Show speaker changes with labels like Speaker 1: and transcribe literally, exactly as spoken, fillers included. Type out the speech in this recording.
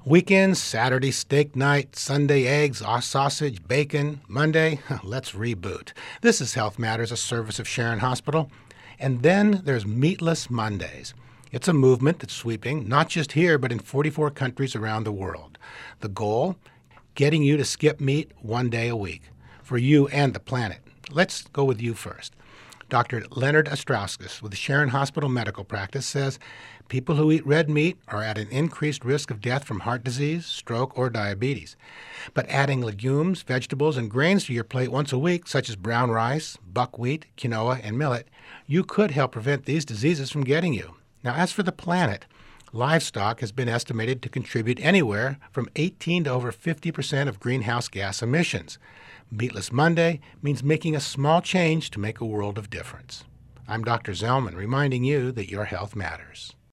Speaker 1: Weekends, Saturday steak night, Sunday eggs, or sausage, bacon. Monday, let's reboot. This is Health Matters, a service of Sharon Hospital. And then there's Meatless Mondays. It's a movement that's sweeping, not just here, but in forty-four countries around the world. The goal? Getting you to skip meat one day a week, for you and the planet. Let's go with you first. Doctor Leonard Ostrauskas with the Sharon Hospital Medical Practice says people who eat red meat are at an increased risk of death from heart disease, stroke, or diabetes. But adding legumes, vegetables, and grains to your plate once a week, such as brown rice, buckwheat, quinoa, and millet, you could help prevent these diseases from getting you. Now, as for the planet, livestock has been estimated to contribute anywhere from eighteen to over fifty percent of greenhouse gas emissions. Meatless Monday means making a small change to make a world of difference. I'm Doctor Zellman, reminding you that your health matters.